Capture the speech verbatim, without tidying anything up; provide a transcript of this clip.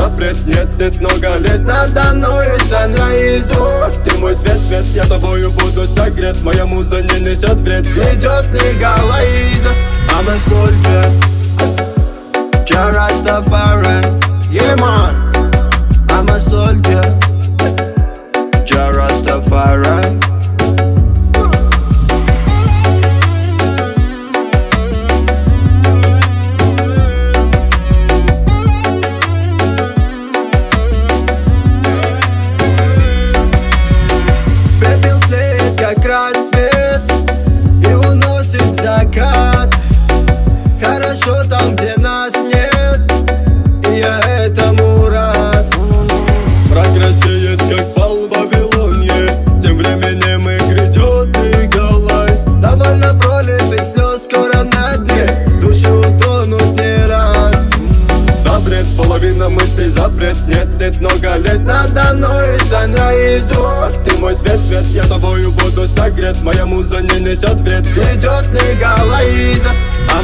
запрет. Нет, нет, много лет надо мной санрайзу. Ты мой свет, свет, я тобою буду согрет. Моя муза не несет вред, грядет легалайз. I'm a soldier, Jah Rastafari. Yeah man, I'm a soldier, Jah Rastafari. Пепел тлеет как рассвет и уносит в закат. Хорошо там, где нас нет, и я этому рад. Мрак рассеет, как пал в Вавилоне. Тем временем и грядет легалайз. Довольно пролитых слез, скоро на дне души утонут не раз. Запрет, половина мыслей запрет. Нет, нет, много лет надо мной санрайзу. Ты мой свет, свет, я тобою буду согрет. Моя муза не несет вред, грядет легалайз.